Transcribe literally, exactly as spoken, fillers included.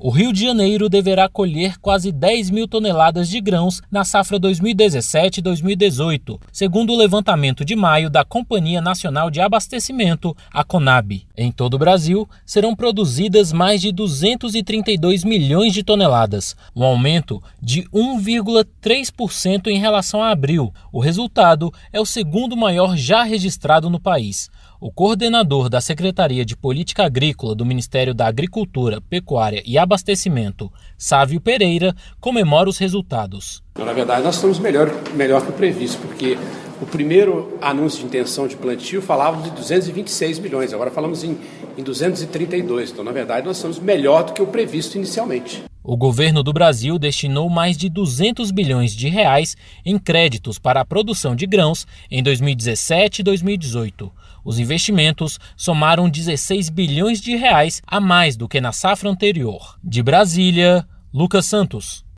O Rio de Janeiro deverá colher quase dez mil toneladas de grãos na safra dois mil e dezessete dois mil e dezoito, segundo o levantamento de maio da Companhia Nacional de Abastecimento, a Conab. Em todo o Brasil, serão produzidas mais de duzentos e trinta e dois milhões de toneladas, um aumento de um vírgula três por cento em relação a abril. O resultado é o segundo maior já registrado no país. O coordenador da Secretaria de Política Agrícola do Ministério da Agricultura, Pecuária e Abastecimento, Sávio Pereira, comemora os resultados. Na verdade, nós estamos melhor, melhor que o previsto, porque o primeiro anúncio de intenção de plantio falava de duzentos e vinte e seis milhões, agora falamos em, em duzentos e trinta e dois. Então, na verdade, nós estamos melhor do que o previsto inicialmente. O governo do Brasil destinou mais de duzentos bilhões de reais em créditos para a produção de grãos em dois mil e dezessete e dois mil e dezoito. Os investimentos somaram dezesseis bilhões de reais a mais do que na safra anterior. De Brasília, Lucas Santos.